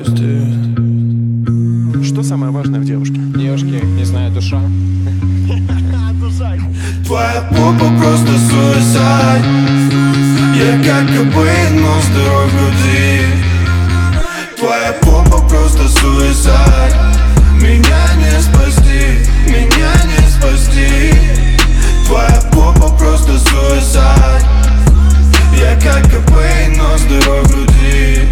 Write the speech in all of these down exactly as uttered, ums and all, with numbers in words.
спасти. Что самое важное в девушке? Девушки, не знаю, душа. Твоя попа просто суицид. Я как Кобейн, но здоров в груди. Твоя попа просто суицид. Меня не спасти, меня не спасти. Твоя попа просто суицид. Я как Кобейн, но здоров в груди.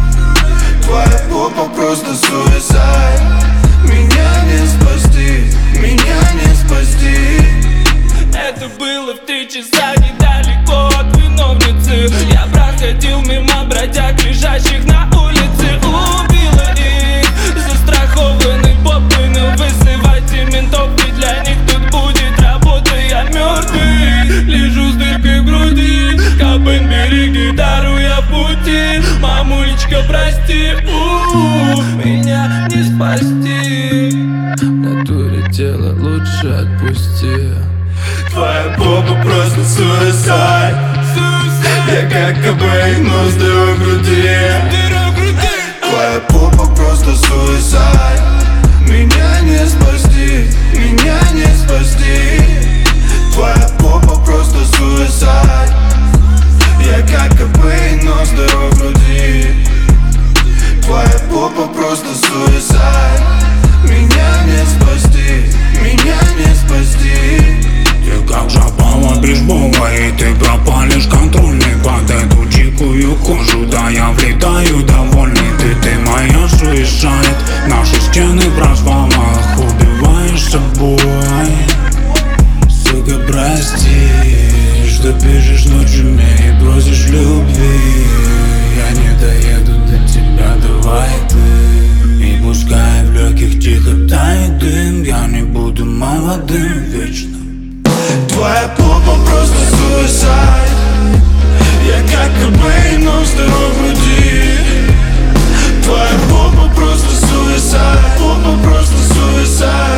Твоя попа просто суицид. Меня не спасти, меня не спасти. Это было в три часа недалеко от виновницы. Я проходил мимо бродяг, лежащих на улице. Убила их, застрахованный попы. Но вызывайте ментов, ведь для них тут будет работа. Я мертвый, лежу с дыркой в груди. Кобейн, бери гитару, я в пути. Мамулечка, прости, у-у-у, меня не спасти. В натуре тело лучше отпусти. Твоя попа просто суицид. Я как Кобейн, но здоров в груди. Твоя попа просто суицид. Меня не спасти, меня не спасти. Твоя попа просто суицид. Я как Кобейн, но здоров в груди. Твоя попа просто суицид. Меня не спасти, меня не спасти. Ты как жаба бейсбола, и ты пропалишь контрольный. Под эту дикую кожу, да я влетаю довольный. Ты, ты моя суицид. Наши стены в развалах, убиваешь собой. Сука, прости, что пишешь ночами и просишь любви. Я не доеду до тебя, давай ты. И пускай в легких тихо тает дым, я не буду молодым вечно. Твоя попа просто суицид. Я как Кобейн, но здоров в груди. Твоя попа просто суицид. Попа просто суицид.